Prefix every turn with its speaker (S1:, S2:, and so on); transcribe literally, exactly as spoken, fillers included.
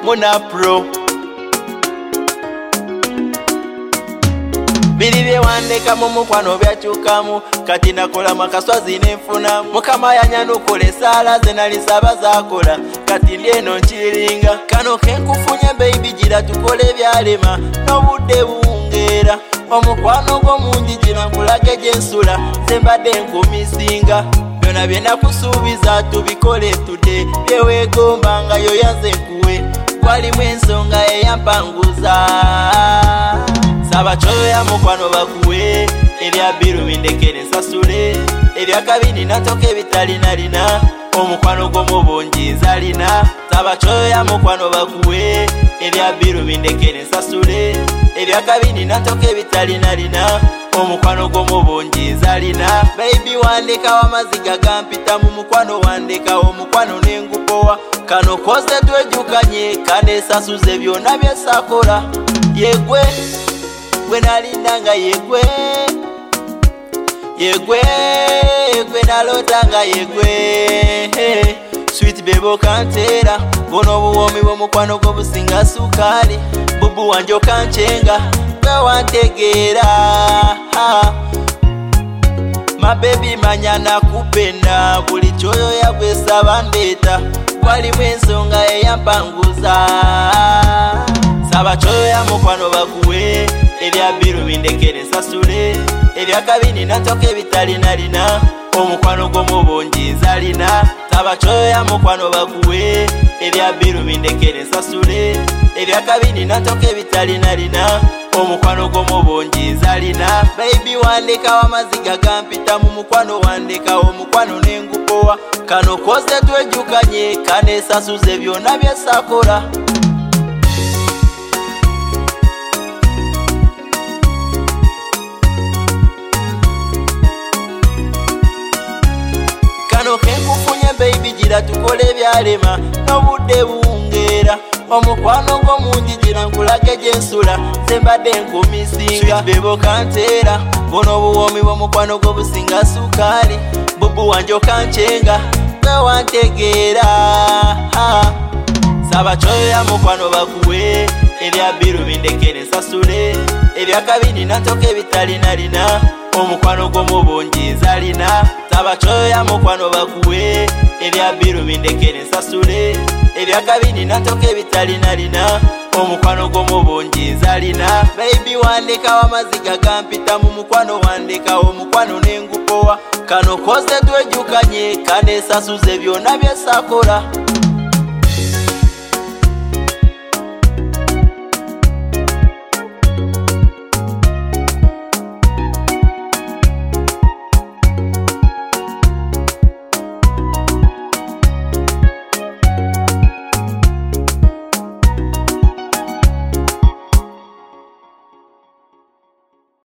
S1: Muna Pro. Bili bye wandeka mu mukwano byakyukamu kati nakola makaswazi nenfuna mukama yanyanukula esala ze nali saba zakola kati ndieno nkiringa kano kenkufunya baby gira tukole byalema n'obudde buwungeera omukwano gwo mungi gira nkulage gyensula sembadde nkumisinga byonna bye nakusuubiza tubikole tudde byewegomba nga yo yanze nkuwe kwalimu ensonga eyampanguza saba choya mukwano bakuwe ebya biru bindekere nsasule ebya kabini natoke bitalina lina omukwano gwo mubungi zalina saba choya mukwano bakuwe ebya biru bindekere nsasule ebya kabini natoke bitalina lina omukwano gwo mubungi zalina baby wandeka wamaziga gampita mu mukwano wandeka omukwano nengupowa kano koze twejukanye kane sasuze byonna byesakola yegwe gwe nalindanga yegwe yegwe yegwe nalotanga yegwe sweet bebo kantera bono buwomi bw'omukwano gwo businga sukali bubu wanje okanchenga gwe wantegeera my baby manya nakupenda buli kyoyo yagwesaba ndeeta walimu ensonga eyampanguza saba choya mukwano bakuwe ebya biru bindekere nsasule ebya kabini natoke bitalina lina omukwano gwo mubungi zalina saba choya mukwano bakuwe ebya biru bindekere nsasule ebya kabini natoke bitalina lina omukwano gwo mubungi zalina baby wandeka wamaziga gampita mu mukwano wandeka omukwano nengupowa kano koze twejukanye kane sasuze byonna byesakola kano kenkufunye baby gira tukole byalema n'obudde buwungeera omukwano gwo mungi gira nkulage gyensula sembadde nkumisinga bebo kantera bono buwomi bw'omukwano gwo businga sukali bubu wanje okanchenga gwe wantegeera saba choya mukwano bakuwe ebya biru bindekere nsasule ebya kabini natoke bitalina lina omukwano gwo mubungi zalina saba choya mukwano bakuwe ebya biru bindekere nsasule ebya kabini natoke bitalina lina omukwano gwo mubungi zalina baby wandeka wamaziga gampita mu mukwano wandeka omukwano nengupowa kano koze twejukanye kane sasuze byonna byesakola